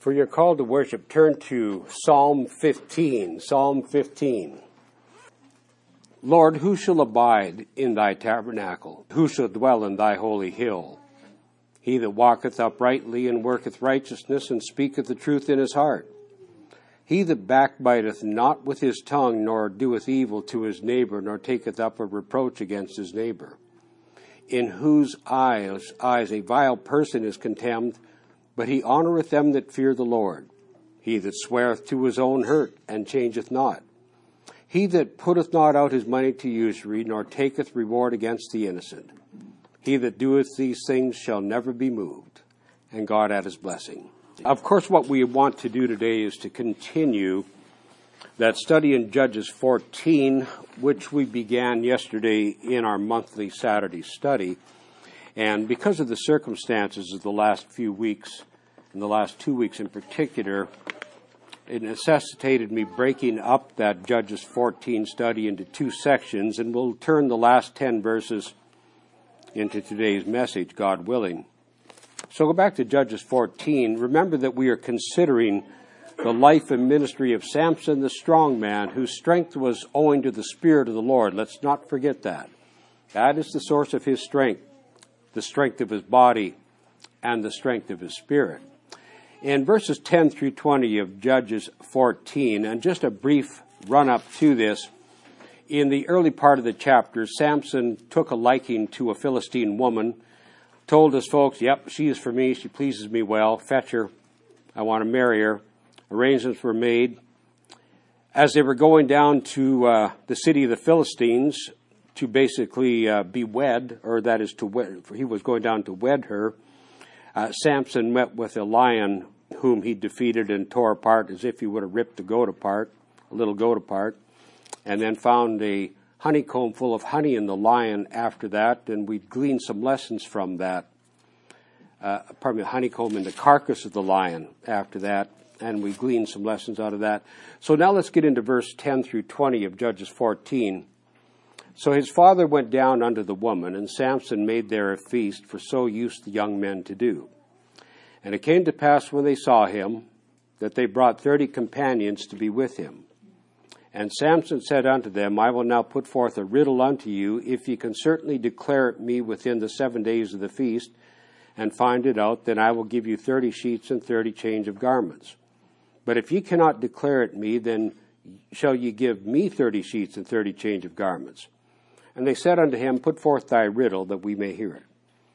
For your call to worship, turn to Psalm 15. Psalm 15. Lord, who shall abide in thy tabernacle? Who shall dwell in thy holy hill? He that walketh uprightly and worketh righteousness and speaketh the truth in his heart. He that backbiteth not with his tongue, nor doeth evil to his neighbor, nor taketh up a reproach against his neighbor. In whose eyes a vile person is contemned, but he honoureth them that fear the Lord. He that sweareth to his own hurt, and changeth not. He that putteth not out his money to usury, nor taketh reward against the innocent. He that doeth these things shall never be moved. And God add his blessing. Of course, what we want to do today is to continue that study in Judges 14, which we began yesterday in our monthly Saturday study. And because of the circumstances of the last few weeks, and the last 2 weeks in particular, it necessitated me breaking up that Judges 14 study into two sections, and we'll turn the last 10 verses into today's message, God willing. So go back to Judges 14. Remember that we are considering the life and ministry of Samson, the strong man, whose strength was owing to the Spirit of the Lord. Let's not forget that. That is the source of his strength, the strength of his body, and the strength of his spirit. In verses 10 through 20 of Judges 14, and just a brief run-up to this, in the early part of the chapter, Samson took a liking to a Philistine woman, told his folks, yep, she is for me, she pleases me well, fetch her, I want to marry her. Arrangements were made. As they were going down to the city of the Philistines to basically be wed, or that is to wed, he was going down to wed her, Samson met with a lion whom he defeated and tore apart as if he would have ripped a goat apart, a little goat apart, and then found a honeycomb full of honey in the lion after that, and we gleaned some lessons from that. Honeycomb in the carcass of the lion after that, and we gleaned some lessons out of that. So now let's get into verse 10 through 20 of Judges 14. So his father went down unto the woman, and Samson made there a feast, for so used the young men to do. And it came to pass when they saw him, that they brought 30 companions to be with him. And Samson said unto them, I will now put forth a riddle unto you, if ye can certainly declare it me within the 7 days of the feast, and find it out, then I will give you 30 sheets and 30 change of garments. But if ye cannot declare it me, then shall ye give me 30 sheets and 30 change of garments. And they said unto him, Put forth thy riddle, that we may hear it.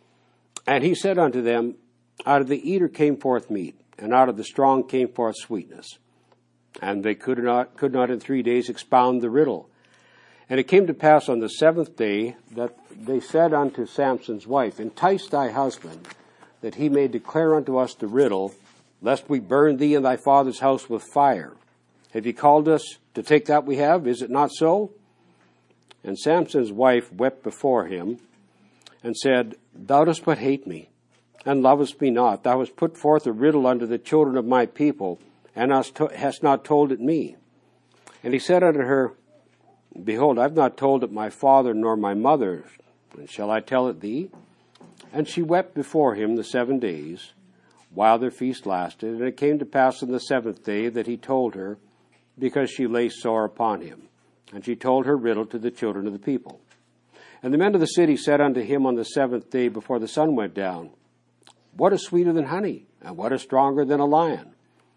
And he said unto them, Out of the eater came forth meat, and out of the strong came forth sweetness. And they could not in 3 days expound the riddle. And it came to pass on the 7th day that they said unto Samson's wife, Entice thy husband, that he may declare unto us the riddle, lest we burn thee and thy father's house with fire. Have ye called us to take that we have? Is it not so? And Samson's wife wept before him, and said, Thou dost but hate me, and lovest me not. Thou hast put forth a riddle unto the children of my people, and hast not told it me. And he said unto her, Behold, I have not told it my father nor my mother, and shall I tell it thee? And she wept before him the 7 days, while their feast lasted. And it came to pass on the 7th day that he told her, because she lay sore upon him. And she told her riddle to the children of the people. And the men of the city said unto him on the 7th day before the sun went down, What is sweeter than honey, and what is stronger than a lion?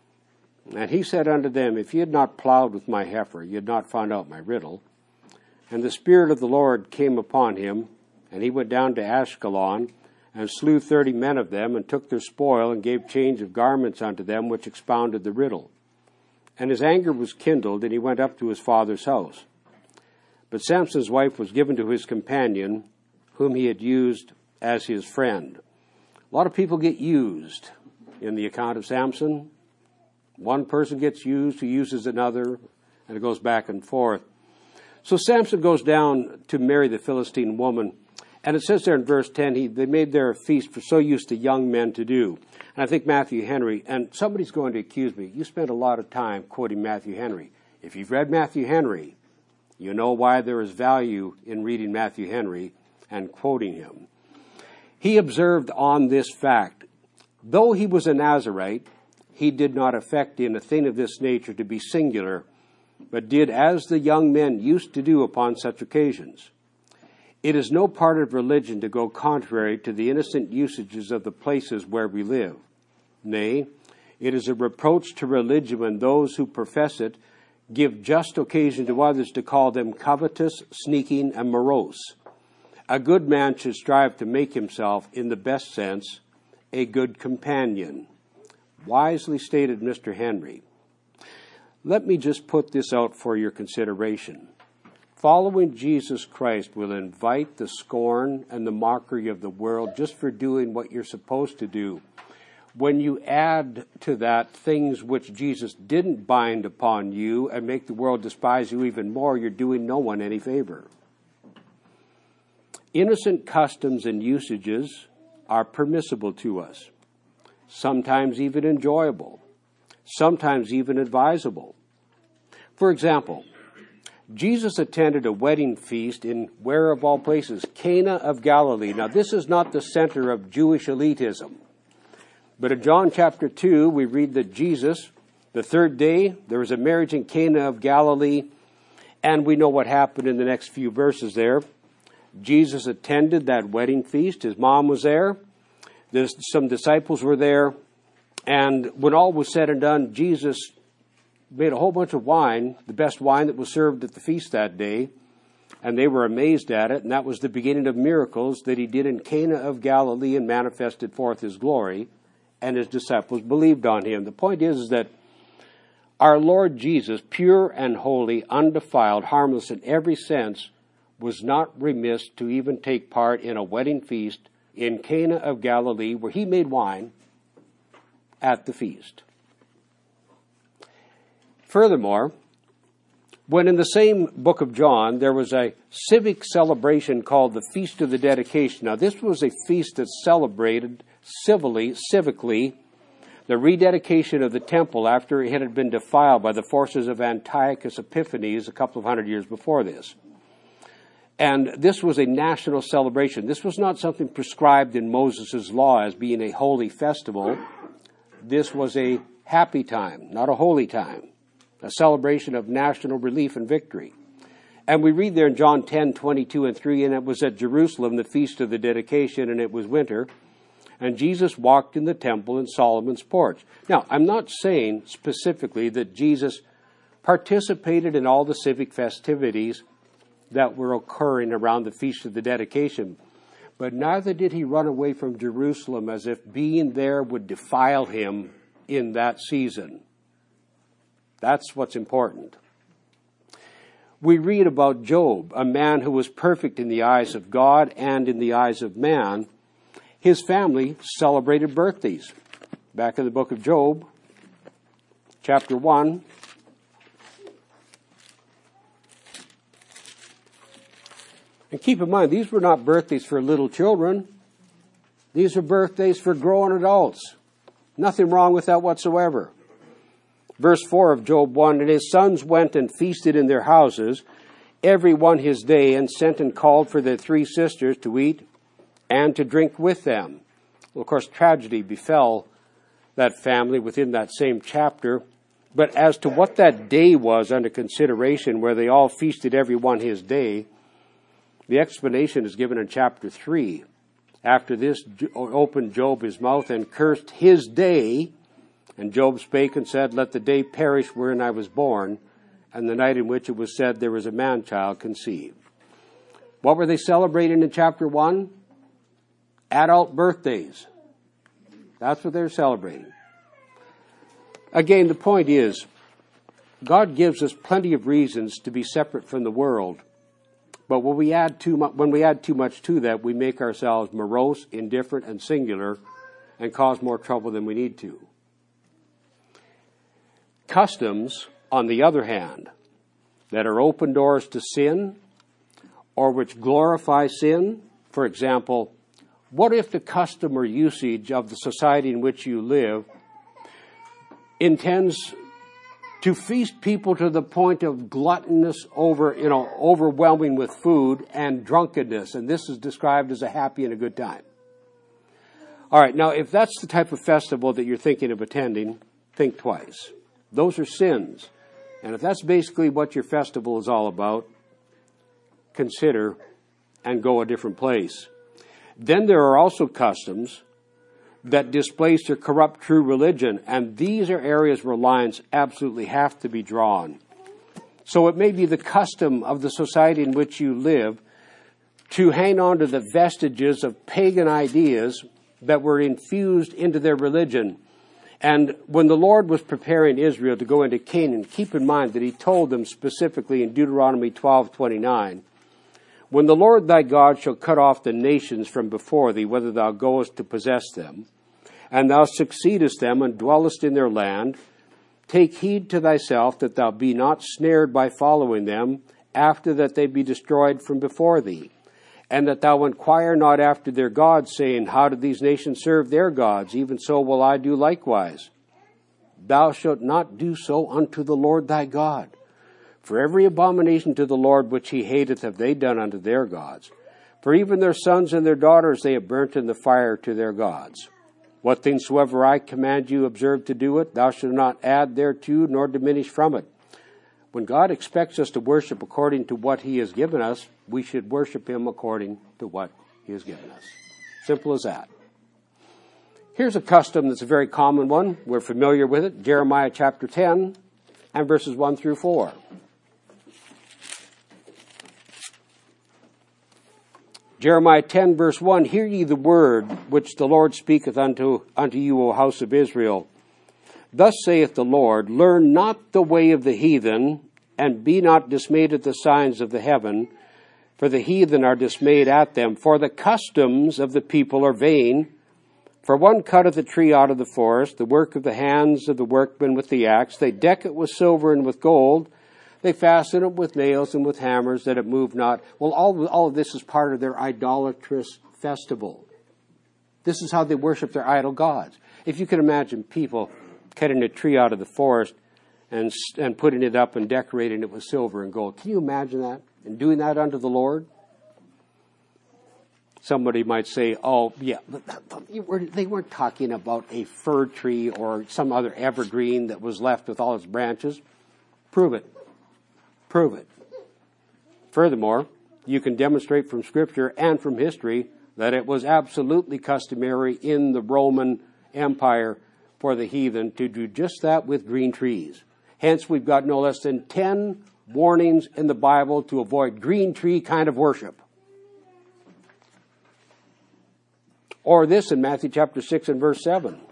And he said unto them, If ye had not plowed with my heifer, ye had not found out my riddle. And the Spirit of the Lord came upon him, and he went down to Ashkelon, and slew 30 men of them, and took their spoil, and gave change of garments unto them, which expounded the riddle. And his anger was kindled, and he went up to his father's house. But Samson's wife was given to his companion, whom he had used as his friend. A lot of people get used in the account of Samson. One person gets used, who uses another, and it goes back and forth. So Samson goes down to marry the Philistine woman. And it says there in verse 10, they made there a feast, for so used the young men to do. And I think Matthew Henry, and somebody's going to accuse me, you spend a lot of time quoting Matthew Henry. If you've read Matthew Henry, you know why there is value in reading Matthew Henry and quoting him. He observed on this fact, though he was a Nazirite, he did not affect in a thing of this nature to be singular, but did as the young men used to do upon such occasions. It is no part of religion to go contrary to the innocent usages of the places where we live. Nay, it is a reproach to religion when those who profess it give just occasion to others to call them covetous, sneaking, and morose. A good man should strive to make himself, in the best sense, a good companion. Wisely stated Mr. Henry. Let me just put this out for your consideration. Following Jesus Christ will invite the scorn and the mockery of the world just for doing what you're supposed to do. When you add to that things which Jesus didn't bind upon you and make the world despise you even more, you're doing no one any favor. Innocent customs and usages are permissible to us, sometimes even enjoyable, sometimes even advisable. For example, Jesus attended a wedding feast in, where of all places, Cana of Galilee. Now, this is not the center of Jewish elitism. But in John chapter 2, we read that Jesus, the third day, there was a marriage in Cana of Galilee, and we know what happened in the next few verses there. Jesus attended that wedding feast. His mom was there. Some disciples were there. And when all was said and done, Jesus made a whole bunch of wine, the best wine that was served at the feast that day, and they were amazed at it, and that was the beginning of miracles that he did in Cana of Galilee and manifested forth his glory, and his disciples believed on him. The point is that our Lord Jesus, pure and holy, undefiled, harmless in every sense, was not remiss to even take part in a wedding feast in Cana of Galilee, where he made wine at the feast. Furthermore, when in the same book of John, there was a civic celebration called the Feast of the Dedication. Now, this was a feast that celebrated civically, the rededication of the temple after it had been defiled by the forces of Antiochus Epiphanes a couple of hundred years before this. And this was a national celebration. This was not something prescribed in Moses' law as being a holy festival. This was a happy time, not a holy time, a celebration of national relief and victory. And we read there in John 10:22 and 3, and it was at Jerusalem, the Feast of the Dedication, and it was winter. And Jesus walked in the temple in Solomon's porch. Now, I'm not saying specifically that Jesus participated in all the civic festivities that were occurring around the Feast of the Dedication, but neither did he run away from Jerusalem as if being there would defile him in that season. That's what's important. We read about Job, a man who was perfect in the eyes of God and in the eyes of man. His family celebrated birthdays. Back in the book of Job, chapter 1. And keep in mind, these were not birthdays for little children. These are birthdays for grown adults. Nothing wrong with that whatsoever. Verse 4 of Job 1, and his sons went and feasted in their houses, every one his day, and sent and called for their 3 sisters to eat and to drink with them. Well, of course, tragedy befell that family within that same chapter. But as to what that day was under consideration, where they all feasted every one his day, the explanation is given in chapter 3. After this opened Job his mouth and cursed his day, and Job spake and said, let the day perish wherein I was born, and the night in which it was said there was a man-child conceived. What were they celebrating in chapter 1? Adult birthdays. That's what they're celebrating. Again, the point is, God gives us plenty of reasons to be separate from the world. But when we add too much to that, we make ourselves morose, indifferent, and singular, and cause more trouble than we need to. Customs, on the other hand, that are open doors to sin, or which glorify sin, for example, what if the custom or usage of the society in which you live intends to feast people to the point of gluttonous, overwhelming with food and drunkenness, and this is described as a happy and a good time? All right, now if that's the type of festival that you're thinking of attending, think twice. Those are sins. And if that's basically what your festival is all about, consider and go a different place. Then there are also customs that displace or corrupt true religion, and these are areas where lines absolutely have to be drawn. So it may be the custom of the society in which you live to hang on to the vestiges of pagan ideas that were infused into their religion. And when the Lord was preparing Israel to go into Canaan, keep in mind that he told them specifically in Deuteronomy 12:29, when the Lord thy God shall cut off the nations from before thee, whether thou goest to possess them, and thou succeedest them and dwellest in their land, take heed to thyself that thou be not snared by following them, after that they be destroyed from before thee, and that thou inquire not after their gods, saying, how do these nations serve their gods? Even so will I do likewise. Thou shalt not do so unto the Lord thy God. For every abomination to the Lord which he hateth have they done unto their gods. For even their sons and their daughters they have burnt in the fire to their gods. What things soever I command you, observe to do it. Thou shalt not add thereto, nor diminish from it. When God expects us to worship according to what he has given us, we should worship him according to what he has given us. Simple as that. Here's a custom that's a very common one. We're familiar with it. Jeremiah chapter 10 and verses 1 through 4. Jeremiah 10 verse 1, hear ye the word which the Lord speaketh unto you, O house of Israel. Thus saith the Lord, learn not the way of the heathen, and be not dismayed at the signs of the heaven, for the heathen are dismayed at them. For the customs of the people are vain. For one cutteth a tree out of the forest, the work of the hands of the workmen with the axe. They deck it with silver and with gold. They fasten it with nails and with hammers, that it move not. Well, all of this is part of their idolatrous festival. This is how they worship their idol gods. If you can imagine people cutting a tree out of the forest and putting it up and decorating it with silver and gold. Can you imagine that? And doing that unto the Lord? Somebody might say, oh, yeah, they weren't talking about a fir tree or some other evergreen that was left with all its branches. Prove it. Prove it. Furthermore, you can demonstrate from Scripture and from history that it was absolutely customary in the Roman Empire for the heathen to do just that with green trees. Hence, we've got no less than 10 warnings in the Bible to avoid green tree kind of worship. Or this in Matthew chapter 6 and verse 7.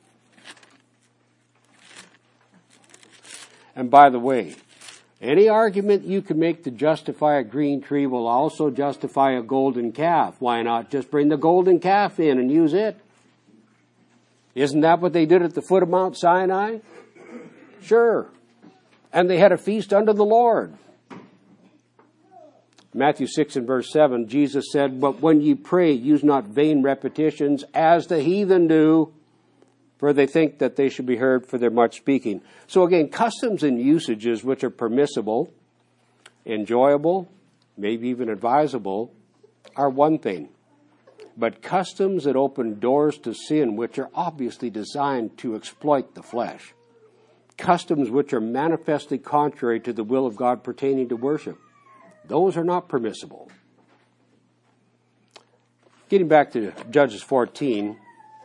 And by the way, any argument you can make to justify a green tree will also justify a golden calf. Why not just bring the golden calf in and use it? Isn't that what they did at the foot of Mount Sinai? Sure. And they had a feast unto the Lord. Matthew 6 and verse 7, Jesus said, but when ye pray, use not vain repetitions as the heathen do, for they think that they should be heard for their much speaking. So again, customs and usages which are permissible, enjoyable, maybe even advisable, are one thing. But customs that open doors to sin, which are obviously designed to exploit the flesh, customs which are manifestly contrary to the will of God pertaining to worship, those are not permissible. Getting back to Judges 14,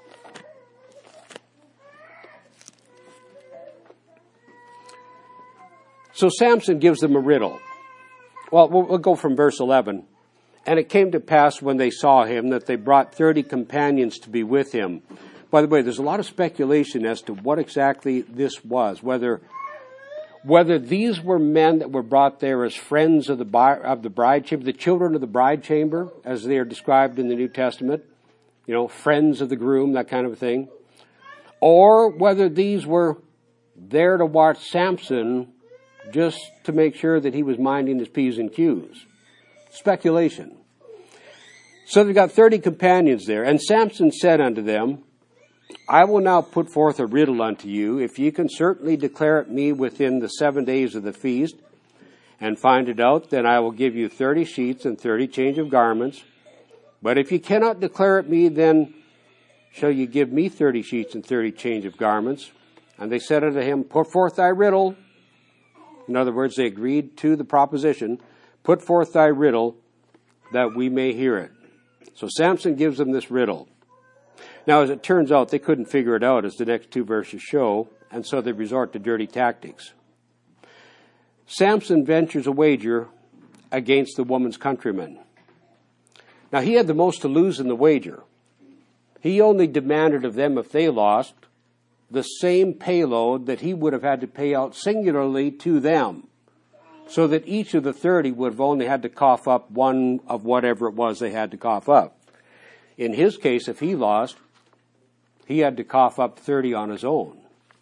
so Samson gives them a riddle. Well, we'll go from verse 11. And it came to pass when they saw him that they brought 30 companions to be with him. By the way, there's a lot of speculation as to what exactly this was, whether these were men that were brought there as friends of the bride chamber, the children of the bride chamber, as they are described in the New Testament, friends of the groom, that kind of a thing, or whether these were there to watch Samson just to make sure that he was minding his P's and Q's. Speculation. So they've got 30 companions there. And Samson said unto them, I will now put forth a riddle unto you. If ye can certainly declare it me within the 7 days of the feast, and find it out, then I will give you 30 sheets and 30 change of garments. But if ye cannot declare it me, then shall ye give me 30 sheets and 30 change of garments. And they said unto him, Put forth thy riddle. In other words, they agreed to the proposition, Put forth thy riddle, that we may hear it. So Samson gives them this riddle. Now, as it turns out, they couldn't figure it out, as the next two verses show, and so they resort to dirty tactics. Samson ventures a wager against the woman's countrymen. Now, he had the most to lose in the wager. He only demanded of them, if they lost, the same payload that he would have had to pay out singularly to them, so that each of the 30 would have only had to cough up one of whatever it was they had to cough up. In his case, if he lost, he had to cough up 30 on his own.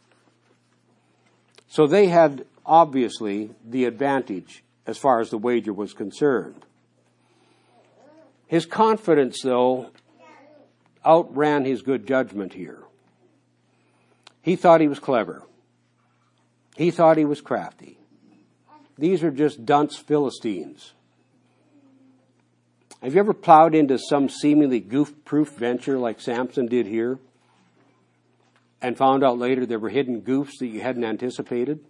So they had, obviously, the advantage as far as the wager was concerned. His confidence, though, outran his good judgment here. He thought he was clever. He thought he was crafty. These are just dunce Philistines. Have you ever plowed into some seemingly goof-proof venture like Samson did here, and found out later there were hidden goofs that you hadn't anticipated?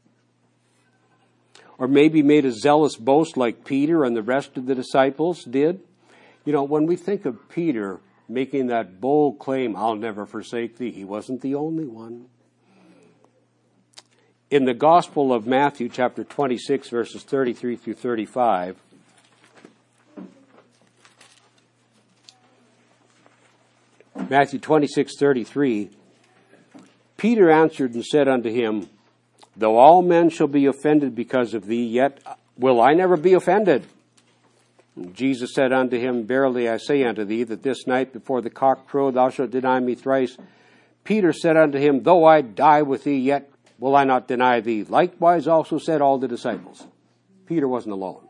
Or maybe made a zealous boast like Peter and the rest of the disciples did? You know, when we think of Peter making that bold claim, I'll never forsake thee, he wasn't the only one. In the Gospel of Matthew, chapter 26, verses 33 through 35, Matthew 26:33, Peter answered and said unto him, Though all men shall be offended because of thee, yet will I never be offended. And Jesus said unto him, Verily I say unto thee, that this night before the cock crow thou shalt deny me thrice. Peter said unto him, Though I die with thee, yet will I not deny thee. Likewise also said all the disciples. Peter wasn't alone.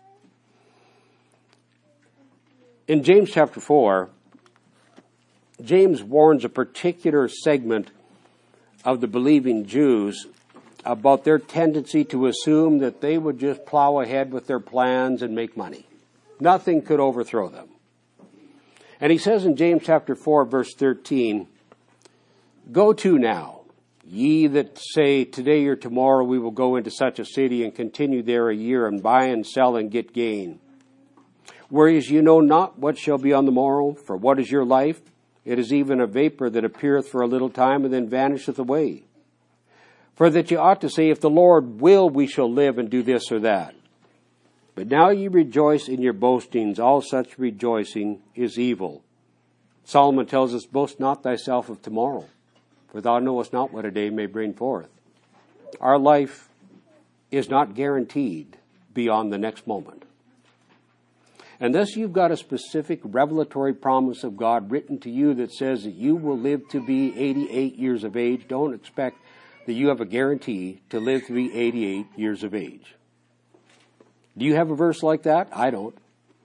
In James chapter 4, James warns a particular segment of the believing Jews about their tendency to assume that they would just plow ahead with their plans and make money. Nothing could overthrow them. And he says in James chapter 4, verse 13, Go to now, ye that say, Today or tomorrow we will go into such a city and continue there a year and buy and sell and get gain. Whereas you know not what shall be on the morrow, for what is your life? It is even a vapor that appeareth for a little time and then vanisheth away. For that ye ought to say, If the Lord will, we shall live and do this or that. But now ye rejoice in your boastings. All such rejoicing is evil. Solomon tells us, Boast not thyself of tomorrow, for thou knowest not what a day may bring forth. Our life is not guaranteed beyond the next moment. Unless you've got a specific revelatory promise of God written to you that says that you will live to be 88 years of age, don't expect that you have a guarantee to live to be 88 years of age. Do you have a verse like that? I don't.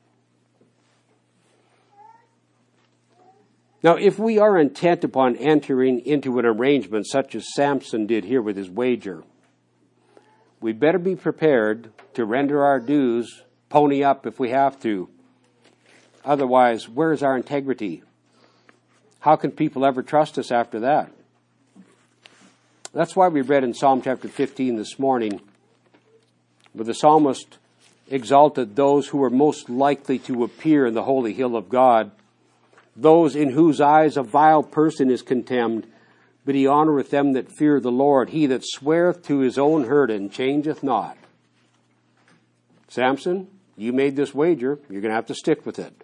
Now, if we are intent upon entering into an arrangement such as Samson did here with his wager, we better be prepared to render our dues, pony up if we have to. Otherwise, where is our integrity? How can people ever trust us after that? That's why we read in Psalm chapter 15 this morning, where the psalmist exalted those who were most likely to appear in the holy hill of God, those in whose eyes a vile person is contemned, but he honoureth them that fear the Lord. He that sweareth to his own hurt and changeth not. Samson, you made this wager. You're going to have to stick with it.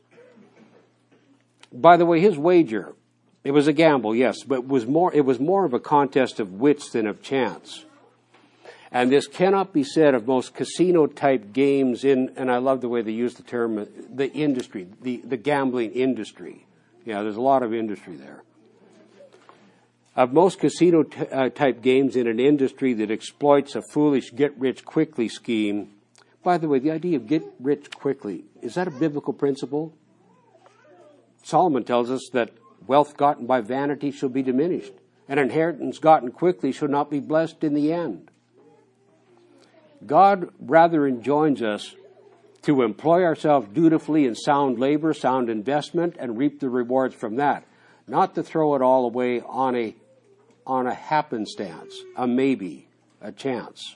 By the way, his wager, it was a gamble, yes, but it was more of a contest of wits than of chance. And this cannot be said of most casino-type games and I love the way they use the term, the industry, the gambling industry. Yeah, there's a lot of industry there. Of most casino-type games in an industry that exploits a foolish get-rich-quickly scheme. By the way, the idea of get rich quickly, is that a biblical principle? Solomon tells us that wealth gotten by vanity shall be diminished, and inheritance gotten quickly shall not be blessed in the end. God rather enjoins us to employ ourselves dutifully in sound labor, sound investment, and reap the rewards from that, not to throw it all away on on a happenstance, a maybe, a chance.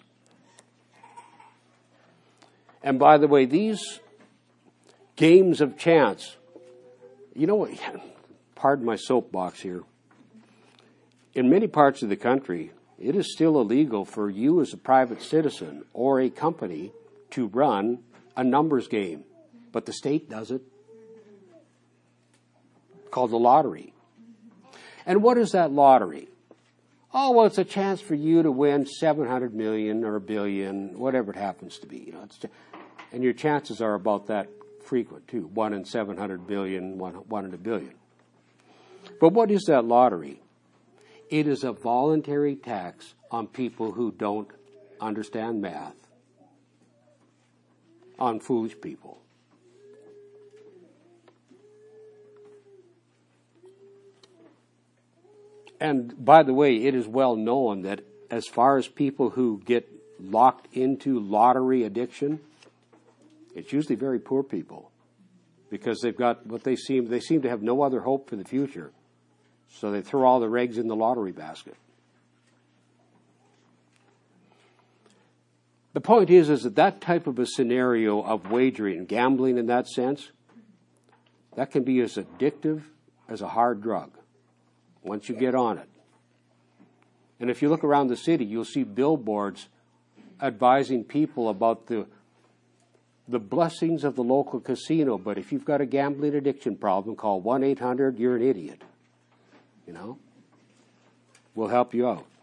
And by the way, these games of chance, you know what, pardon my soapbox here. In many parts of the country, it is still illegal for you as a private citizen or a company to run a numbers game, but the state does it, called the lottery. And what is that lottery? Oh, well, it's a chance for you to win 700 million or a billion, whatever it happens to be. You know, and your chances are about that frequent too, 1 in 700 billion, 1 in a billion. But what is that lottery? It is a voluntary tax on people who don't understand math, on foolish people. And by the way, it is well known that as far as people who get locked into lottery addiction, it's usually very poor people, because they've got what they seem to have no other hope for the future. So they throw all their eggs in the lottery basket. The point is that type of a scenario of wagering, gambling in that sense, that can be as addictive as a hard drug once you get on it. And if you look around the city, you'll see billboards advising people about the blessings of the local casino. But if you've got a gambling addiction problem, call 1-800, you're an idiot. You know? We'll help you out.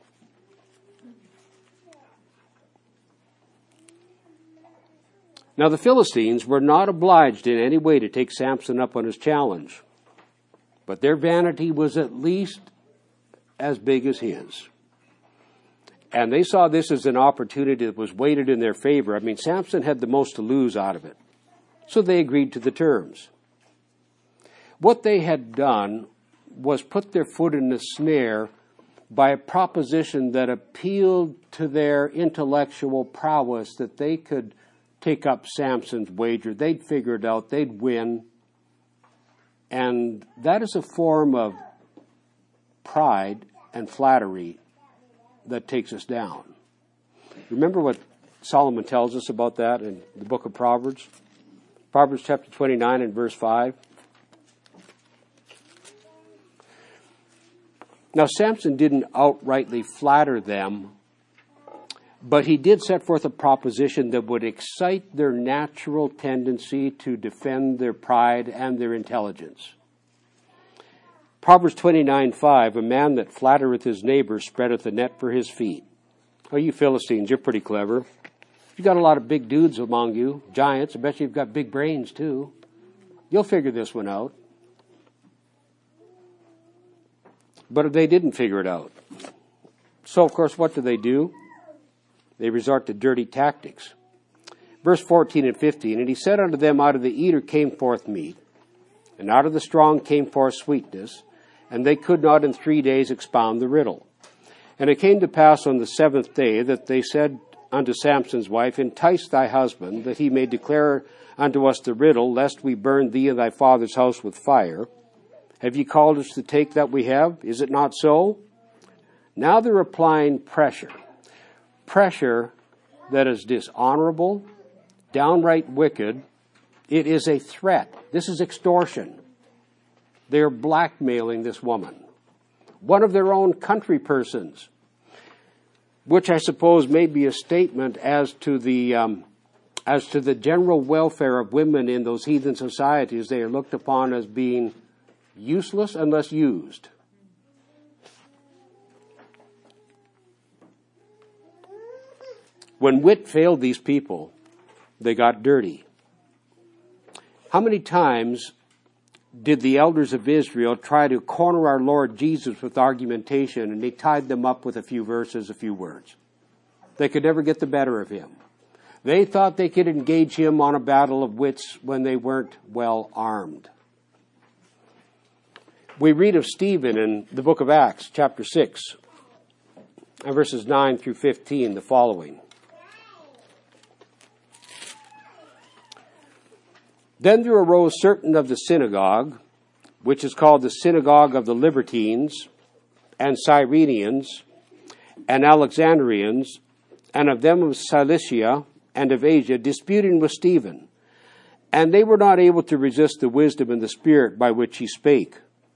Now the Philistines were not obliged in any way to take Samson up on his challenge, but their vanity was at least as big as his. And they saw this as an opportunity that was weighted in their favor. I mean, Samson had the most to lose out of it. So they agreed to the terms. What they had done was put their foot in the snare by a proposition that appealed to their intellectual prowess, that they could take up Samson's wager. They'd figure it out. They'd win. And that is a form of pride and flattery that takes us down. Remember what Solomon tells us about that in the book of Proverbs? Proverbs chapter 29 and verse 5. Now, Samson didn't outrightly flatter them, but he did set forth a proposition that would excite their natural tendency to defend their pride and their intelligence. Proverbs 29:5, a man that flattereth his neighbor spreadeth a net for his feet. Oh, you Philistines, you're pretty clever. You got a lot of big dudes among you, giants. I bet you've got big brains too. You'll figure this one out. But they didn't figure it out. So, of course, what do? They resort to dirty tactics. Verse 14 and 15, and he said unto them, out of the eater came forth meat, and out of the strong came forth sweetness, and they could not in 3 days expound the riddle. And it came to pass on the 7th day that they said unto Samson's wife, entice thy husband, that he may declare unto us the riddle, lest we burn thee and thy father's house with fire. Have ye called us to take that we have? Is it not so? Now they're applying pressure. Pressure that is dishonorable, downright wicked. It is a threat. This is extortion. They're blackmailing this woman, one of their own country persons, which I suppose may be a statement as to the general welfare of women in those heathen societies. They are looked upon as being useless unless used. When wit failed these people, they got dirty. How many times did the elders of Israel try to corner our Lord Jesus with argumentation, and they tied them up with a few verses, a few words? They could never get the better of him. They thought they could engage him on a battle of wits when they weren't well armed. We read of Stephen in the book of Acts, chapter 6, and verses 9 through 15, the following. Then there arose certain of the synagogue, which is called the synagogue of the Libertines, and Cyrenians, and Alexandrians, and of them of Cilicia and of Asia, disputing with Stephen. And they were not able to resist the wisdom and the spirit by which he spake.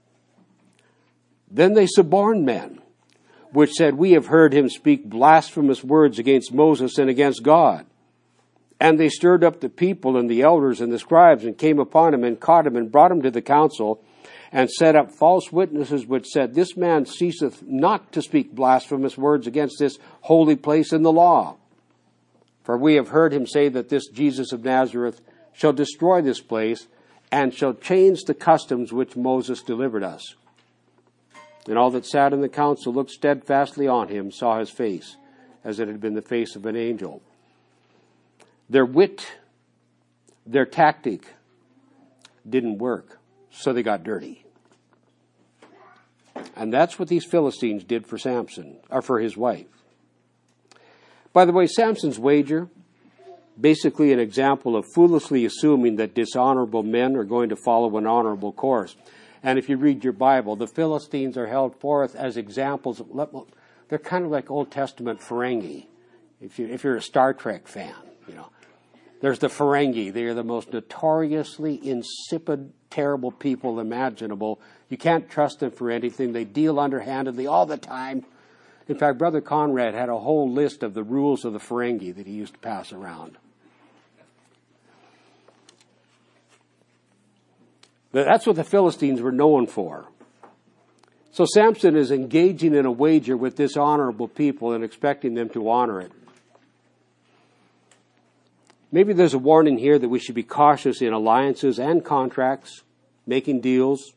Then they suborned men, which said, We have heard him speak blasphemous words against Moses and against God. And they stirred up the people and the elders and the scribes, and came upon him and caught him and brought him to the council, and set up false witnesses, which said, This man ceaseth not to speak blasphemous words against this holy place in the law. For we have heard him say that this Jesus of Nazareth shall destroy this place, and shall change the customs which Moses delivered us. And all that sat in the council looked steadfastly on him, saw his face, as it had been the face of an angel. Their wit, their tactic didn't work, so they got dirty. And that's what these Philistines did for Samson, or for his wife. By the way, Samson's wager, basically an example of foolishly assuming that dishonorable men are going to follow an honorable course. And if you read your Bible, the Philistines are held forth as examples. They're kind of like Old Testament Ferengi. If you're a Star Trek fan, there's the Ferengi. They are the most notoriously insipid, terrible people imaginable. You can't trust them for anything. They deal underhandedly all the time. In fact, Brother Conrad had a whole list of the rules of the Ferengi that he used to pass around. That's what the Philistines were known for. So Samson is engaging in a wager with dishonorable people and expecting them to honor it. Maybe there's a warning here that we should be cautious in alliances and contracts, making deals.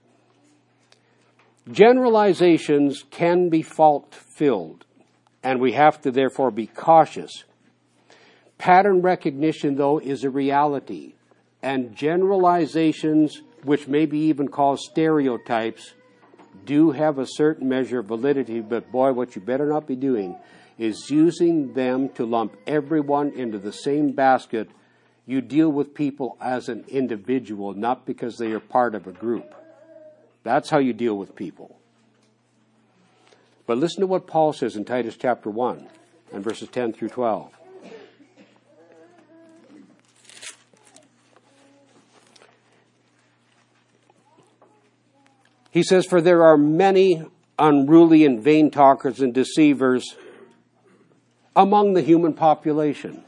Generalizations can be fault-filled, and we have to therefore be cautious. Pattern recognition, though, is a reality, and generalizations, which may be even called stereotypes, do have a certain measure of validity, but boy, what you better not be doing is using them to lump everyone into the same basket. You deal with people as an individual, not because they are part of a group. That's how you deal with people. But listen to what Paul says in Titus chapter 1 and verses 10 through 12. He says, For there are many unruly and vain talkers and deceivers among the human population,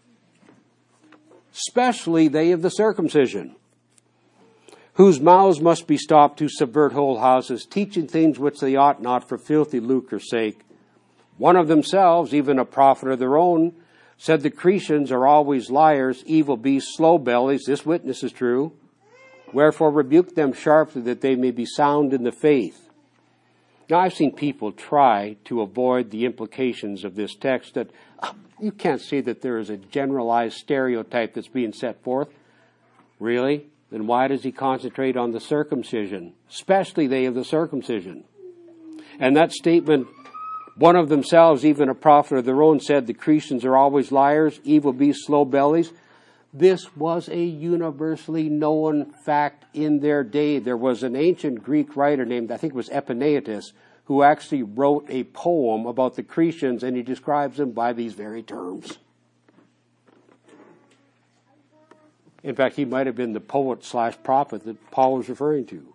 especially they of the circumcision, whose mouths must be stopped to subvert whole houses, teaching things which they ought not for filthy lucre's sake. One of themselves, even a prophet of their own, said the Cretians are always liars, evil beasts, slow bellies. This witness is true. Wherefore rebuke them sharply, that they may be sound in the faith. Now, I've seen people try to avoid the implications of this text that you can't see that there is a generalized stereotype that's being set forth. Really? Then why does he concentrate on the circumcision, especially they of the circumcision? And that statement, one of themselves, even a prophet of their own, said the Cretians are always liars, evil beasts, slow bellies. This was a universally known fact in their day. There was an ancient Greek writer named, I think it was Epinetus, who actually wrote a poem about the Cretians, and he describes them by these very terms. In fact, he might have been the poet/prophet that Paul was referring to.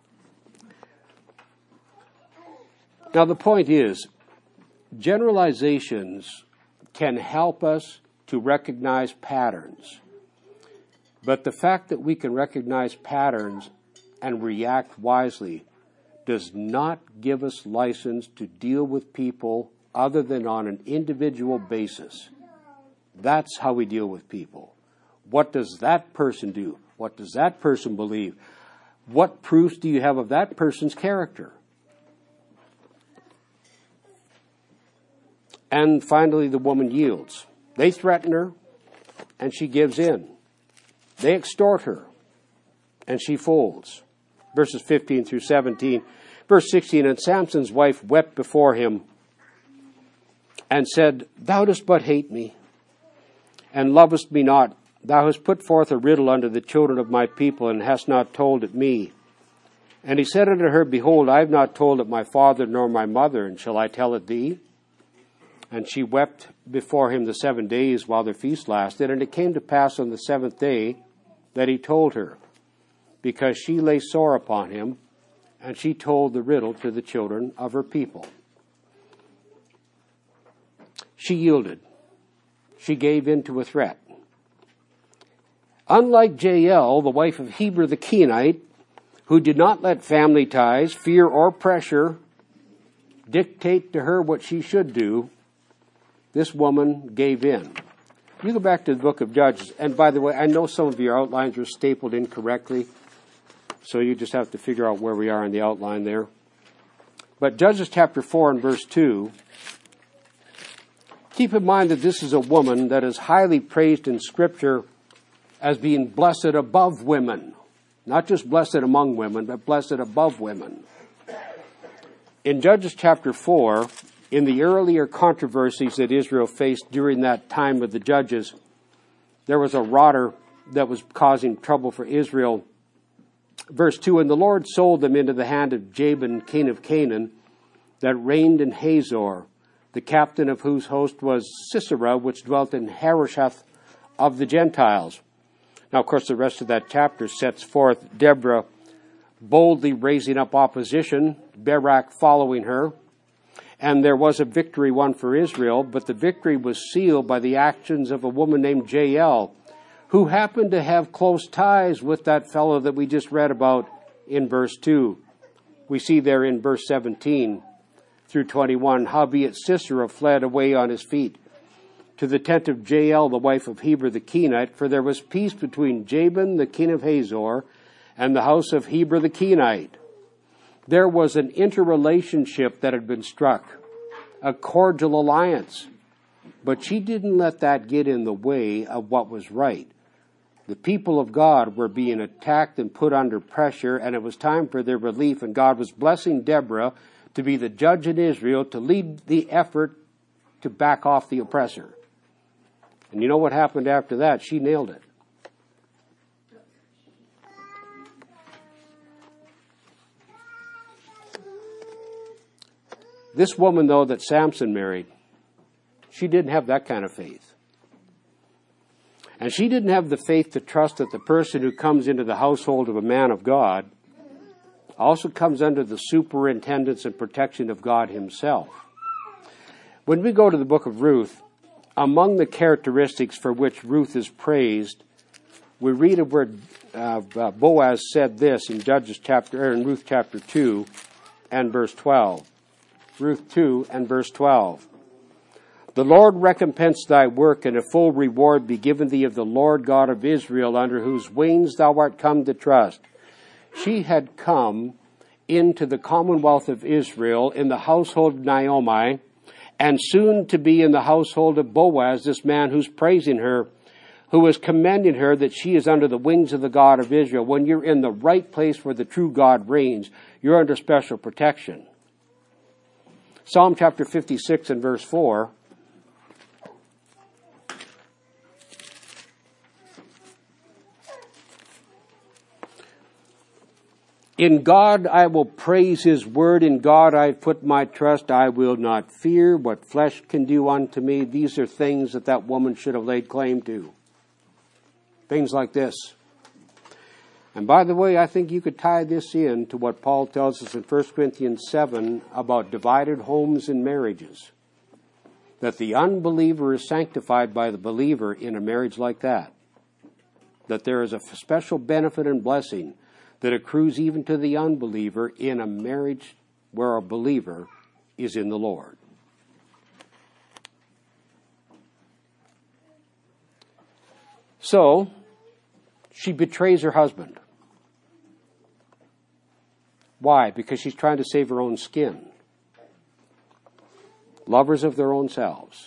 Now, the point is, generalizations can help us to recognize patterns. But the fact that we can recognize patterns and react wisely does not give us license to deal with people other than on an individual basis. That's how we deal with people. What does that person do? What does that person believe? What proofs do you have of that person's character? And finally, the woman yields. They threaten her, and she gives in. They extort her, and she folds. Verses 15 through 17. Verse 16, And Samson's wife wept before him, and said, Thou dost but hate me, and lovest me not. Thou hast put forth a riddle unto the children of my people, and hast not told it me. And he said unto her, Behold, I have not told it my father nor my mother, and shall I tell it thee? And she wept before him the 7 days while their feast lasted. And it came to pass on the 7th day that he told her, because she lay sore upon him, and she told the riddle to the children of her people. She yielded. She gave in to a threat. Unlike Jael, the wife of Heber the Kenite, who did not let family ties, fear, or pressure dictate to her what she should do, this woman gave in. You go back to the book of Judges, and by the way, I know some of your outlines are stapled incorrectly, so you just have to figure out where we are in the outline there. But Judges chapter 4 and verse 2, keep in mind that this is a woman that is highly praised in Scripture as being blessed above women. Not just blessed among women, but blessed above women. In Judges chapter 4, in the earlier controversies that Israel faced during that time of the judges, there was a rotter that was causing trouble for Israel. Verse 2, And the Lord sold them into the hand of Jabin, king of Canaan, that reigned in Hazor, the captain of whose host was Sisera, which dwelt in Harosheth of the Gentiles. Now, of course, the rest of that chapter sets forth Deborah boldly raising up opposition, Barak following her, and there was a victory won for Israel, but the victory was sealed by the actions of a woman named Jael, who happened to have close ties with that fellow that we just read about in verse 2. We see there in verse 17 through 21, Howbeit Sisera fled away on his feet to the tent of Jael, the wife of Heber the Kenite, for there was peace between Jabin, the king of Hazor, and the house of Heber the Kenite. There was an interrelationship that had been struck, a cordial alliance. But she didn't let that get in the way of what was right. The people of God were being attacked and put under pressure, and it was time for their relief, and God was blessing Deborah to be the judge in Israel, to lead the effort to back off the oppressor. And you know what happened after that? She nailed it. This woman, though, that Samson married, she didn't have that kind of faith. And she didn't have the faith to trust that the person who comes into the household of a man of God also comes under the superintendence and protection of God himself. When we go to the book of Ruth, among the characteristics for which Ruth is praised, we read of where Boaz said this in Ruth chapter 2 and verse 12. Ruth 2 and verse 12. The Lord recompense thy work, and a full reward be given thee of the Lord God of Israel, under whose wings thou art come to trust. She had come into the commonwealth of Israel in the household of Naomi, and soon to be in the household of Boaz, this man who's praising her, who is commending her that she is under the wings of the God of Israel. When you're in the right place where the true God reigns, you're under special protection. Psalm chapter 56 and verse 4. In God I will praise his word. In God I put my trust. I will not fear what flesh can do unto me. These are things that woman should have laid claim to. Things like this. And by the way, I think you could tie this in to what Paul tells us in 1 Corinthians 7 about divided homes and marriages. That the unbeliever is sanctified by the believer in a marriage like that. That there is a special benefit and blessing that accrues even to the unbeliever in a marriage where a believer is in the Lord. So, she betrays her husband. Why? Because she's trying to save her own skin. Lovers of their own selves.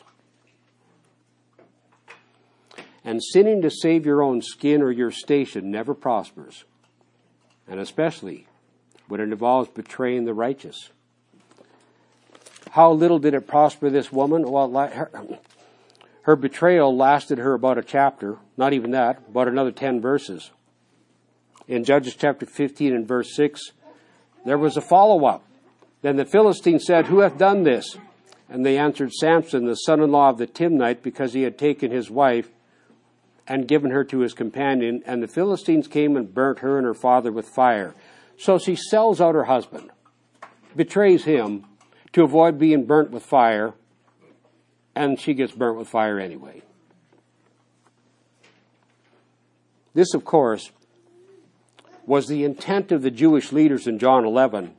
And sinning to save your own skin or your station never prospers. And especially when it involves betraying the righteous. How little did it prosper this woman? Well, her betrayal lasted her about a chapter, not even that, about another 10 verses. In Judges chapter 15 and verse 6, There was a follow-up. Then the Philistines said, "Who hath done this?" And they answered, "Samson, the son-in-law of the Timnite, because he had taken his wife and given her to his companion. And the Philistines came and burnt her and her father with fire." So she sells out her husband, betrays him to avoid being burnt with fire, and she gets burnt with fire anyway. This, of course, was the intent of the Jewish leaders in John 11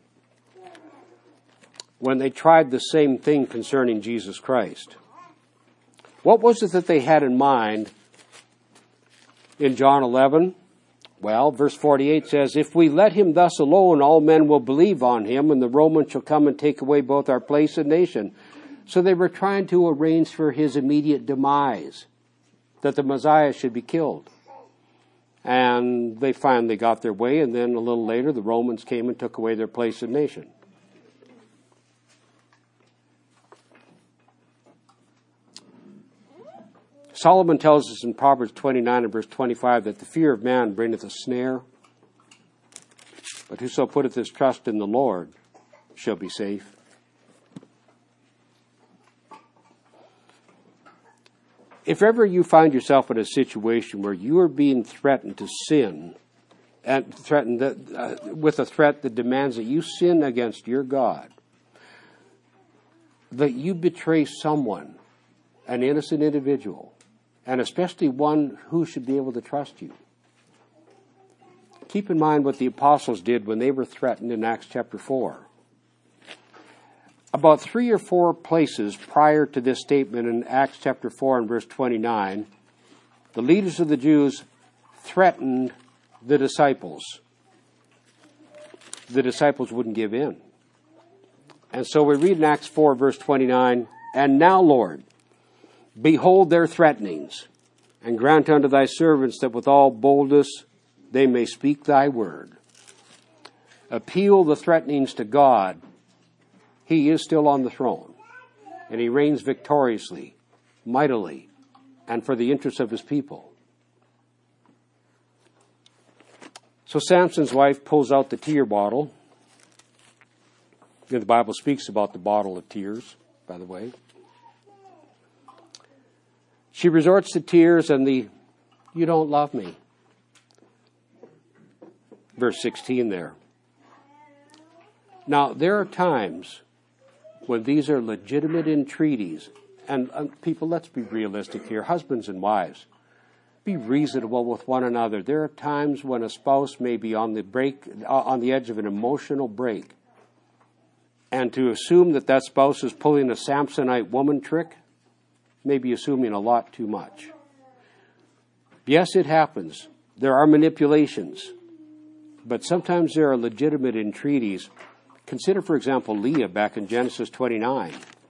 when they tried the same thing concerning Jesus Christ. What was it that they had in mind in John 11? Well, verse 48 says, "If we let him thus alone, all men will believe on him, and the Romans shall come and take away both our place and nation." So they were trying to arrange for his immediate demise, that the Messiah should be killed. And they finally got their way, and then a little later the Romans came and took away their place and nation. Solomon tells us in Proverbs 29 and verse 25 that the fear of man bringeth a snare, but whoso putteth his trust in the Lord shall be safe. If ever you find yourself in a situation where you are being threatened to sin, and threatened with a threat that demands that you sin against your God, that you betray someone, an innocent individual, and especially one who should be able to trust you. Keep in mind what the apostles did when they were threatened in Acts chapter 4. About 3 or 4 places prior to this statement in Acts chapter 4 and verse 29, the leaders of the Jews threatened the disciples. The disciples wouldn't give in. And so we read in Acts 4 verse 29, "And now, Lord, behold their threatenings, and grant unto thy servants that with all boldness they may speak thy word." Appeal the threatenings to God. He is still on the throne, and he reigns victoriously, mightily, and for the interests of his people. So Samson's wife pulls out the tear bottle. The Bible speaks about the bottle of tears, by the way. She resorts to tears and the "you don't love me." Verse 16 there. Now, there are times when these are legitimate entreaties. And people, let's be realistic here. Husbands and wives, be reasonable with one another. There are times when a spouse may be on the edge of an emotional break. And to assume that that spouse is pulling a Samsonite woman trick, may be assuming a lot too much. Yes, it happens. There are manipulations. But sometimes there are legitimate entreaties. Consider, for example, Leah back in Genesis 29.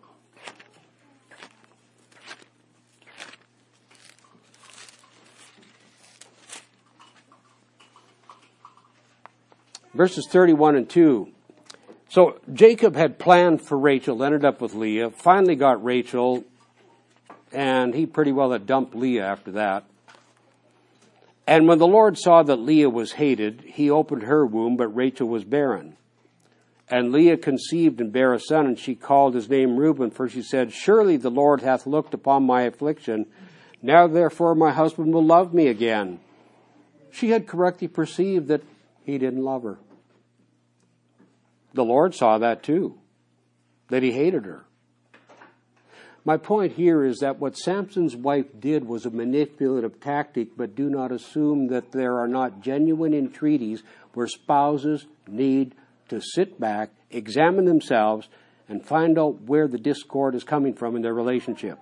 Verses 31 and 2. So Jacob had planned for Rachel, ended up with Leah, finally got Rachel, and he pretty well had dumped Leah after that. And when the Lord saw that Leah was hated, he opened her womb, but Rachel was barren. And Leah conceived and bare a son, and she called his name Reuben, for she said, "Surely the Lord hath looked upon my affliction. Now therefore my husband will love me again." She had correctly perceived that he didn't love her. The Lord saw that too, that he hated her. My point here is that what Samson's wife did was a manipulative tactic, but do not assume that there are not genuine entreaties where spouses need to sit back, examine themselves, and find out where the discord is coming from in their relationship.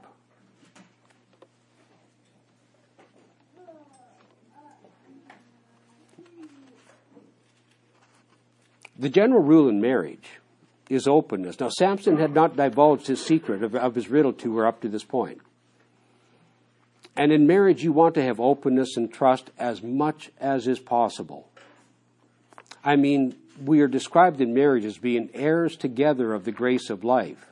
The general rule in marriage is openness. Now, Samson had not divulged his secret of his riddle to her up to this point. And in marriage, you want to have openness and trust as much as is possible. I mean, we are described in marriage as being heirs together of the grace of life.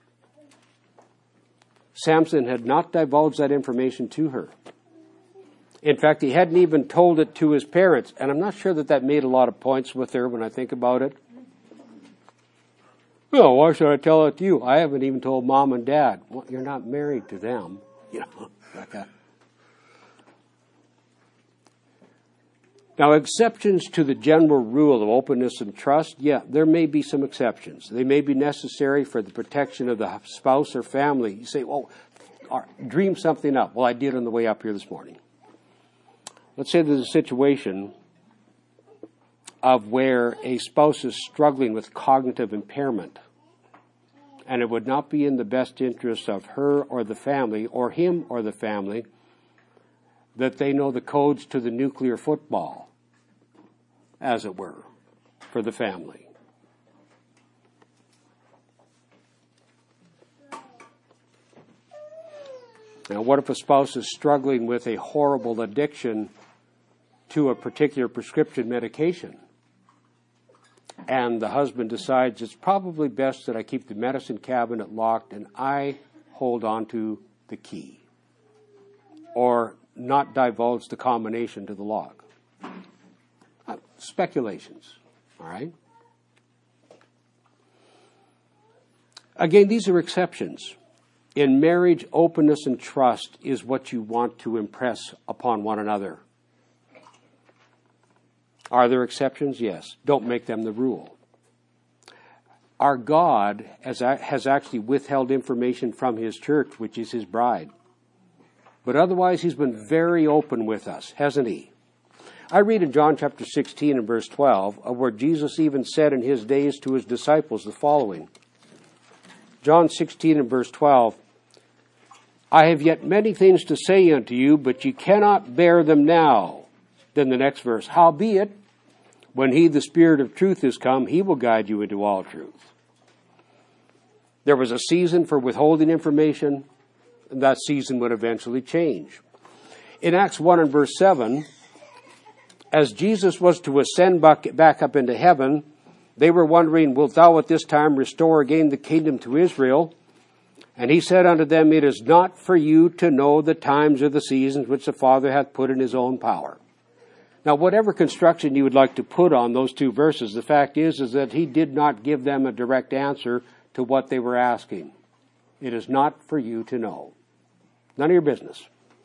Samson had not divulged that information to her. In fact, he hadn't even told it to his parents. And I'm not sure that that made a lot of points with her when I think about it. Well, why should I tell it to you? I haven't even told mom and dad. Well, you're not married to them. You know, like that. Now, exceptions to the general rule of openness and trust, yeah, there may be some exceptions. They may be necessary for the protection of the spouse or family. You say, well, dream something up. Well, I did on the way up here this morning. Let's say there's a situation of where a spouse is struggling with cognitive impairment, and it would not be in the best interest of her or the family, or him or the family, that they know the codes to the nuclear football, as it were, for the family. Now, what if a spouse is struggling with a horrible addiction to a particular prescription medication, and the husband decides it's probably best that I keep the medicine cabinet locked and I hold on to the key, or not divulge the combination to the lock? Speculations, all right? Again, these are exceptions. In marriage, openness and trust is what you want to impress upon one another. Are there exceptions? Yes. Don't make them the rule. Our God has actually withheld information from His church, which is His bride. But otherwise, He's been very open with us, hasn't He? I read in John chapter 16 and verse 12, where Jesus even said in His days to His disciples the following. John 16 and verse 12, I have yet many things to say unto you, but ye cannot bear them now. Then the next verse, howbeit, when He, the Spirit of truth, is come, He will guide you into all truth. There was a season for withholding information, and that season would eventually change. In Acts 1 and verse 7, as Jesus was to ascend back up into heaven, they were wondering, wilt thou at this time restore again the kingdom to Israel? And He said unto them, it is not for you to know the times or the seasons which the Father hath put in His own power. Now, whatever construction you would like to put on those two verses, the fact is that He did not give them a direct answer to what they were asking. It is not for you to know. None of your business.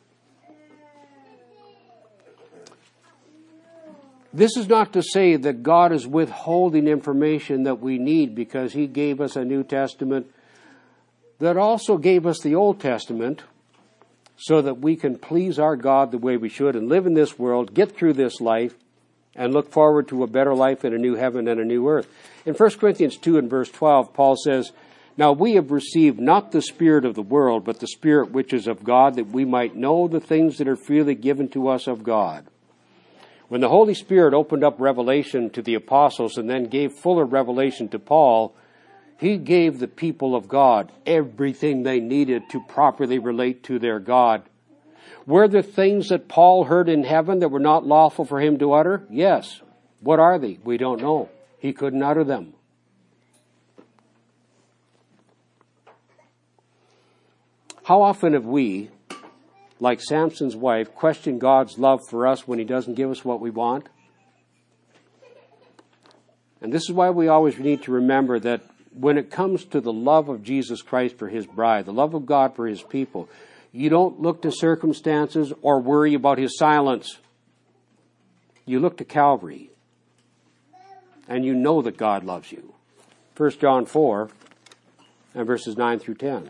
This is not to say that God is withholding information that we need because He gave us a New Testament that also gave us the Old Testament so that we can please our God the way we should and live in this world, get through this life, and look forward to a better life in a new heaven and a new earth. In 1 Corinthians 2 and verse 12, Paul says, now we have received not the spirit of the world, but the Spirit which is of God, that we might know the things that are freely given to us of God. When the Holy Spirit opened up revelation to the apostles and then gave fuller revelation to Paul, He gave the people of God everything they needed to properly relate to their God. Were there things that Paul heard in heaven that were not lawful for him to utter? Yes. What are they? We don't know. He couldn't utter them. How often have we, like Samson's wife, questioned God's love for us when He doesn't give us what we want? And this is why we always need to remember that when it comes to the love of Jesus Christ for His bride, the love of God for His people, you don't look to circumstances or worry about His silence. You look to Calvary, and you know that God loves you. 1 John 4 and verses 9 through 10.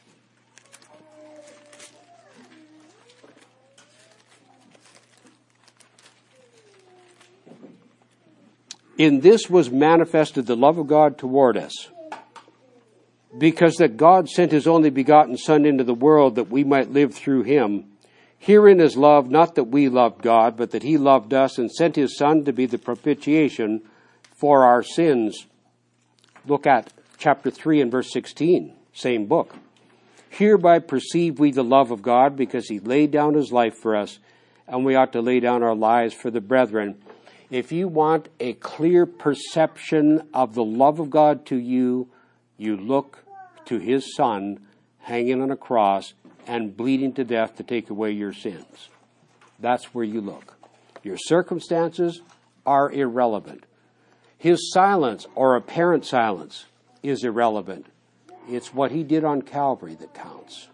In this was manifested the love of God toward us, because that God sent His only begotten Son into the world that we might live through Him. Herein is love, not that we loved God, but that He loved us and sent His Son to be the propitiation for our sins. Look at chapter 3 and verse 16, same book. Hereby perceive we the love of God, because He laid down His life for us, and we ought to lay down our lives for the brethren. If you want a clear perception of the love of God to you, you look to His Son hanging on a cross and bleeding to death to take away your sins. That's where you look. Your circumstances are irrelevant. His silence or apparent silence is irrelevant. It's what he did on Calvary that counts.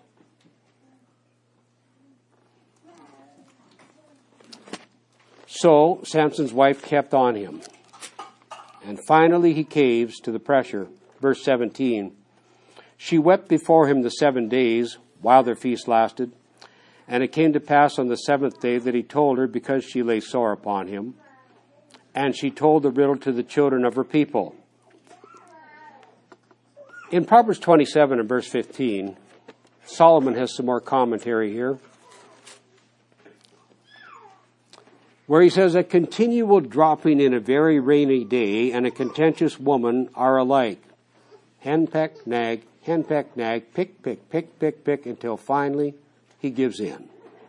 So Samson's wife kept on him. And finally he caves to the pressure. Verse 17. She wept before him the 7 days while their feast lasted. And it came to pass on the 7th day that he told her, because she lay sore upon him. And she told the riddle to the children of her people. In Proverbs 27 and verse 15, Solomon has some more commentary here, where he says, a continual dropping in a very rainy day and a contentious woman are alike. Henpeck, nag, pick, pick, until finally he gives in.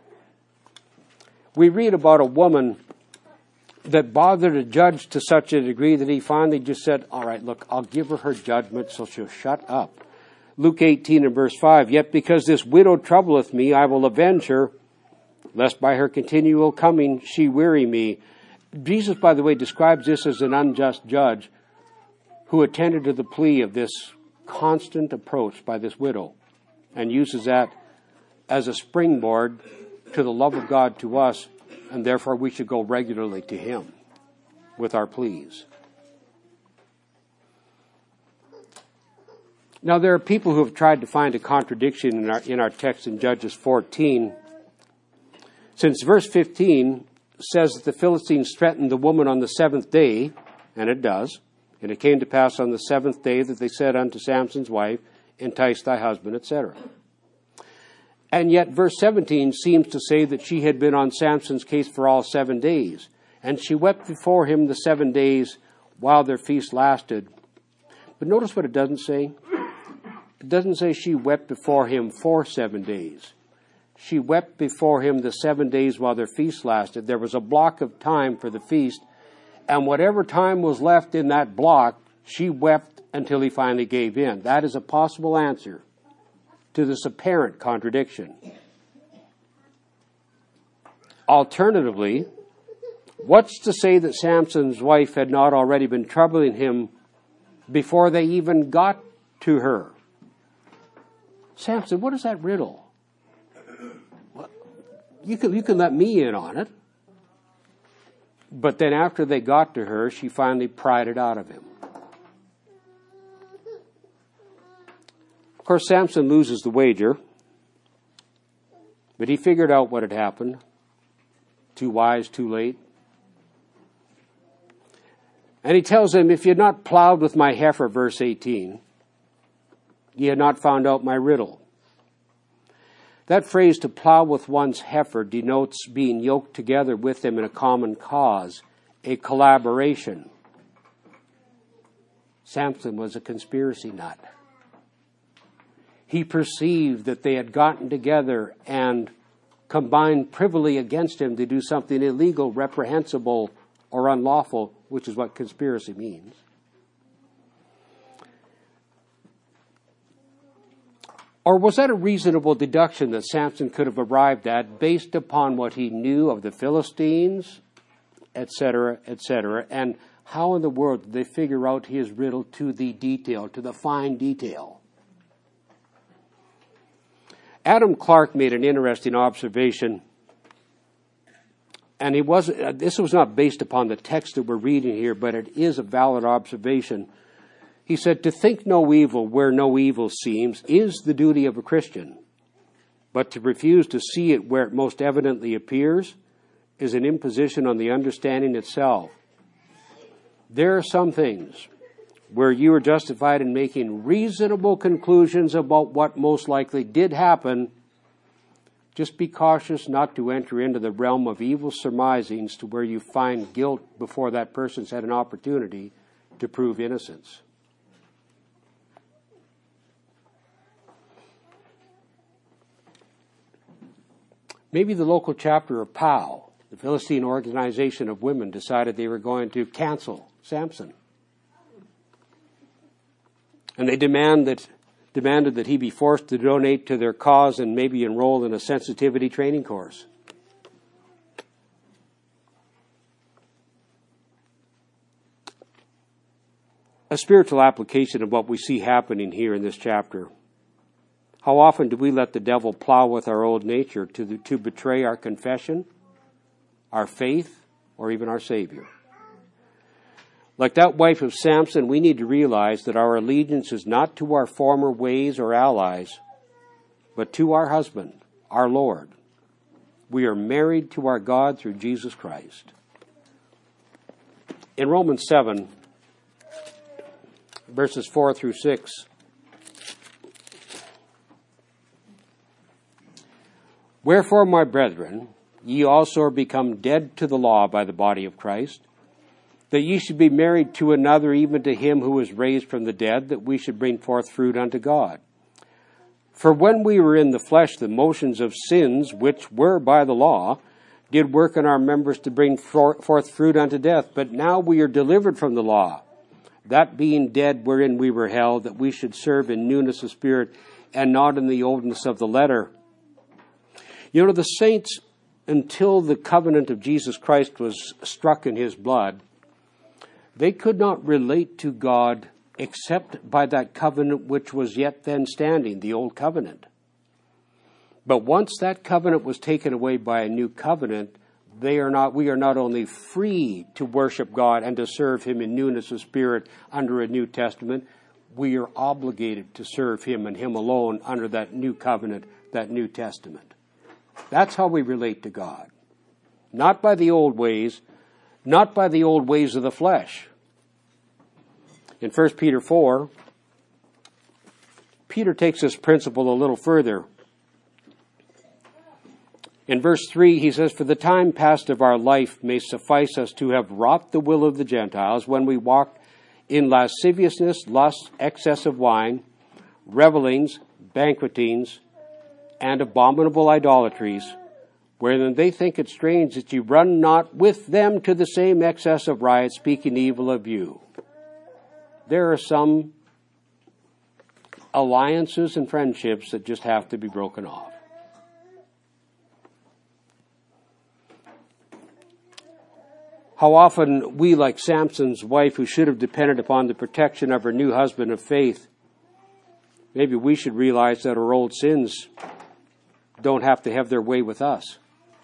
We read about a woman that bothered a judge to such a degree that he finally just said, all right, look, I'll give her judgment so she'll shut up. Luke 18 and verse 5, yet because this widow troubleth me, I will avenge her, lest by her continual coming she weary me. Jesus, by the way, describes this as an unjust judge who attended to the plea of this constant approach by this widow and uses that as a springboard to the love of God to us, and therefore we should go regularly to him with our pleas. Now there are people who have tried to find a contradiction in our text in Judges 14. Since verse 15 says that the Philistines threatened the woman on the 7th day, and it does, and it came to pass on the 7th day that they said unto Samson's wife, entice thy husband, etc. And yet verse 17 seems to say that she had been on Samson's case for all 7 days. And she wept before him the 7 days while their feast lasted. But notice what it doesn't say. It doesn't say she wept before him for 7 days. She wept before him the 7 days while their feast lasted. There was a block of time for the feast. And whatever time was left in that block, she wept until he finally gave in. That is a possible answer to this apparent contradiction. Alternatively, what's to say that Samson's wife had not already been troubling him before they even got to her? Samson, what is that riddle? Well, you can let me in on it. But then after they got to her, she finally pried it out of him. Of course, Samson loses the wager, but he figured out what had happened. Too wise, too late. And he tells him, if you had not plowed with my heifer, verse 18, ye had not found out my riddle. That phrase, to plow with one's heifer, denotes being yoked together with them in a common cause, a collaboration. Samson was a conspiracy nut. He perceived that they had gotten together and combined privily against him to do something illegal, reprehensible, or unlawful, which is what conspiracy means. Or was that a reasonable deduction that Samson could have arrived at based upon what he knew of the Philistines, etc., etc., and how in the world did they figure out his riddle to the detail, to the fine detail? Adam Clarke made an interesting observation, and this was not based upon the text that we're reading here, but it is a valid observation. He said, to think no evil where no evil seems is the duty of a Christian, but to refuse to see it where it most evidently appears is an imposition on the understanding itself. There are some things where you are justified in making reasonable conclusions about what most likely did happen. Just be cautious not to enter into the realm of evil surmisings to where you find guilt before that person's had an opportunity to prove innocence. Maybe the local chapter of POW, the Philistine Organization of Women, decided they were going to cancel Samson. And they demanded that he be forced to donate to their cause and maybe enroll in a sensitivity training course. a spiritual application of what we see happening here in this chapter. How often do we let the devil plow with our old nature to betray our confession, our faith, or even our Savior? Like that wife of Samson, we need to realize that our allegiance is not to our former ways or allies, but to our husband, our Lord. We are married to our God through Jesus Christ. In Romans 7, verses 4 through 6, wherefore, my brethren, ye also are become dead to the law by the body of Christ, that ye should be married to another, even to him who was raised from the dead, that we should bring forth fruit unto God. For when we were in the flesh, the motions of sins, which were by the law, did work in our members to bring forth fruit unto death. But now we are delivered from the law, that being dead wherein we were held, that we should serve in newness of spirit, and not in the oldness of the letter. You know, the saints, until the covenant of Jesus Christ was struck in his blood, they could not relate to God except by that covenant which was yet then standing, the old covenant. But once that covenant was taken away by a new covenant, we are not only free to worship God and to serve him in newness of spirit under a New Testament, we are obligated to serve him and him alone under that new covenant, that New Testament. That's how we relate to God. Not by the old ways, not by the old ways of the flesh. In 1 Peter 4, Peter takes this principle a little further. In verse 3, he says, for the time past of our life may suffice us to have wrought the will of the Gentiles, when we walked in lasciviousness, lust, excess of wine, revellings, banquetings, and abominable idolatries, wherein they think it strange that you run not with them to the same excess of riot, speaking evil of you. There are some alliances and friendships that just have to be broken off. How often we, like Samson's wife, who should have depended upon the protection of her new husband of faith, maybe we should realize that our old sins don't have to have their way with us.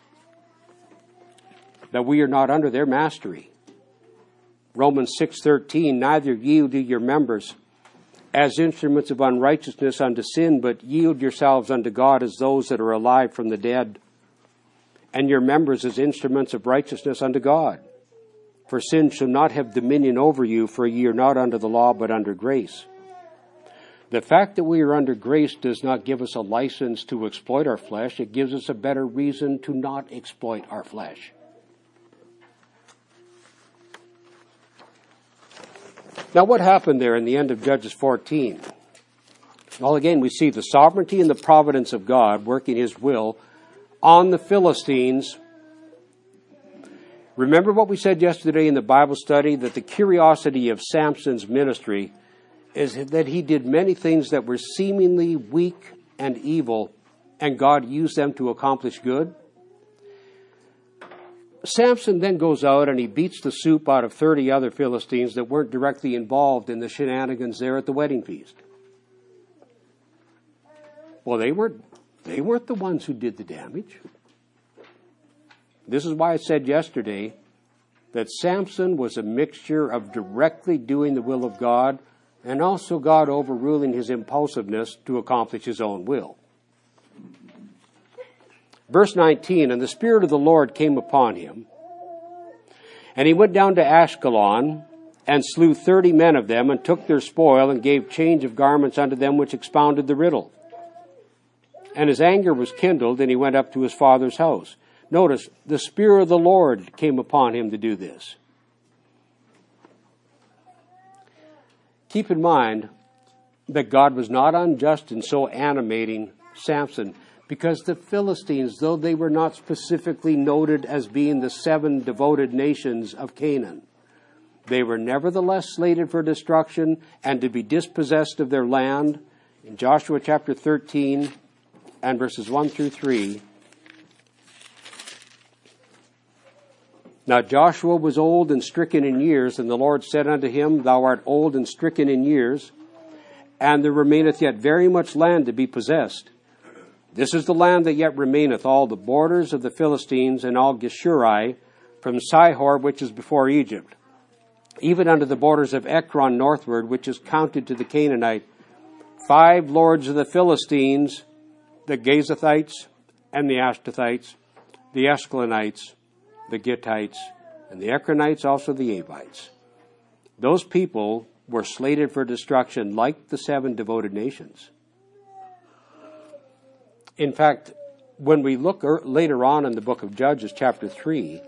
That we are not under their mastery. Romans 6:13, neither yield ye your members as instruments of unrighteousness unto sin, but yield yourselves unto God as those that are alive from the dead, and your members as instruments of righteousness unto God. For sin shall not have dominion over you, for ye are not under the law, but under grace. The fact that we are under grace does not give us a license to exploit our flesh. It gives us a better reason to not exploit our flesh. Now, what happened there in the end of Judges 14? Well, again, we see the sovereignty and the providence of God working his will on the Philistines. Remember what we said yesterday in the Bible study, that the curiosity of Samson's ministry is that he did many things that were seemingly weak and evil, and God used them to accomplish good. Samson then goes out and he beats the soup out of 30 other Philistines that weren't directly involved in the shenanigans there at the wedding feast. Well, they weren't the ones who did the damage. This is why I said yesterday that Samson was a mixture of directly doing the will of God and also God overruling his impulsiveness to accomplish his own will. Verse 19, and the Spirit of the Lord came upon him, and he went down to Ashkelon, and slew 30 men of them, and took their spoil, and gave change of garments unto them which expounded the riddle. And his anger was kindled, and he went up to his father's house. Notice, the Spirit of the Lord came upon him to do this. Keep in mind that God was not unjust in so animating Samson, because the Philistines, though they were not specifically noted as being the 7 devoted nations of Canaan, they were nevertheless slated for destruction and to be dispossessed of their land. In Joshua chapter 13 and verses 1 through 3, Now Joshua was old and stricken in years, and the Lord said unto him, Thou art old and stricken in years, and there remaineth yet very much land to be possessed. This is the land that yet remaineth, all the borders of the Philistines, and all Geshuri, from Sihor, which is before Egypt, even unto the borders of Ekron northward, which is counted to the Canaanite. 5 lords of the Philistines, the Gazathites, and the Ashtothites, the Escalonites, the Gittites, and the Ekronites, also the Avites. Those people were slated for destruction like the 7 devoted nations. In fact, when we look later on in the book of Judges, chapter 3,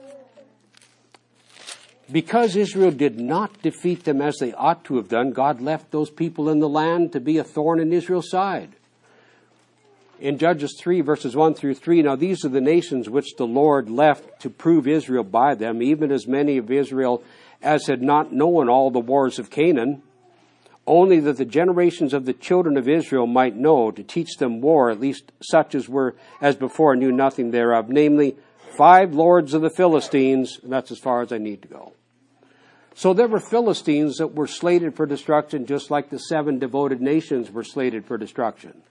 because Israel did not defeat them as they ought to have done, God left those people in the land to be a thorn in Israel's side. In Judges 3, verses 1 through 3, now these are the nations which the Lord left to prove Israel by them, even as many of Israel as had not known all the wars of Canaan, only that the generations of the children of Israel might know, to teach them war, at least such as were as before knew nothing thereof, namely 5 lords of the Philistines, and that's as far as I need to go. So there were Philistines that were slated for destruction, just like the 7 devoted nations were slated for destruction.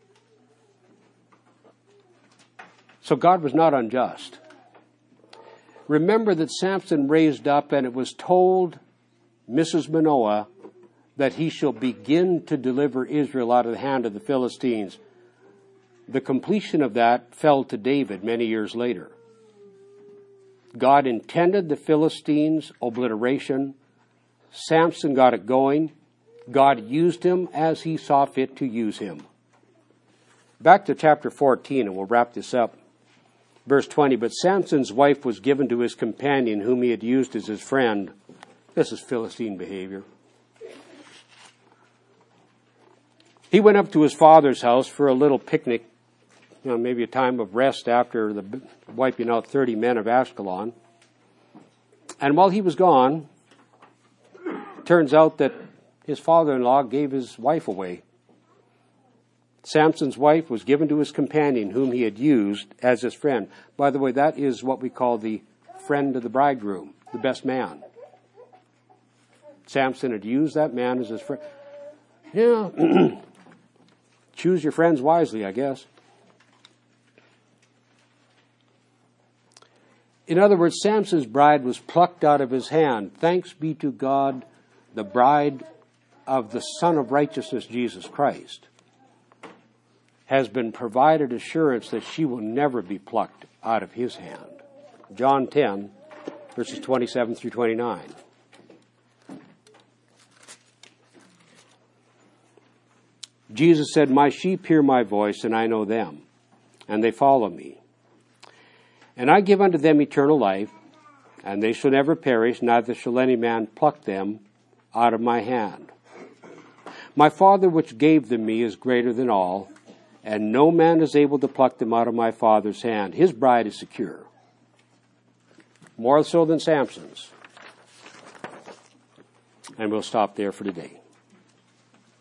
So God was not unjust. Remember that Samson raised up, and it was told Mrs. Manoah that he shall begin to deliver Israel out of the hand of the Philistines. The completion of that fell to David many years later. God intended the Philistines' obliteration. Samson got it going. God used him as he saw fit to use him. Back to chapter 14, and we'll wrap this up. Verse 20, but Samson's wife was given to his companion, whom he had used as his friend. This is Philistine behavior. He went up to his father's house for a little picnic, maybe a time of rest after the wiping out 30 men of Ashkelon. And while he was gone, turns out that his father-in-law gave his wife away. Samson's wife was given to his companion, whom he had used as his friend. By the way, that is what we call the friend of the bridegroom, the best man. Samson had used that man as his friend. Yeah, choose your friends wisely, I guess. In other words, Samson's bride was plucked out of his hand. Thanks be to God, the bride of the Son of Righteousness, Jesus Christ, has been provided assurance that she will never be plucked out of his hand. John 10, verses 27 through 29. Jesus said, my sheep hear my voice, and I know them, and they follow me. And I give unto them eternal life, and they shall never perish, neither shall any man pluck them out of my hand. My Father which gave them me is greater than all, and no man is able to pluck them out of my Father's hand. His bride is secure, more so than Samson's. And we'll stop there for today.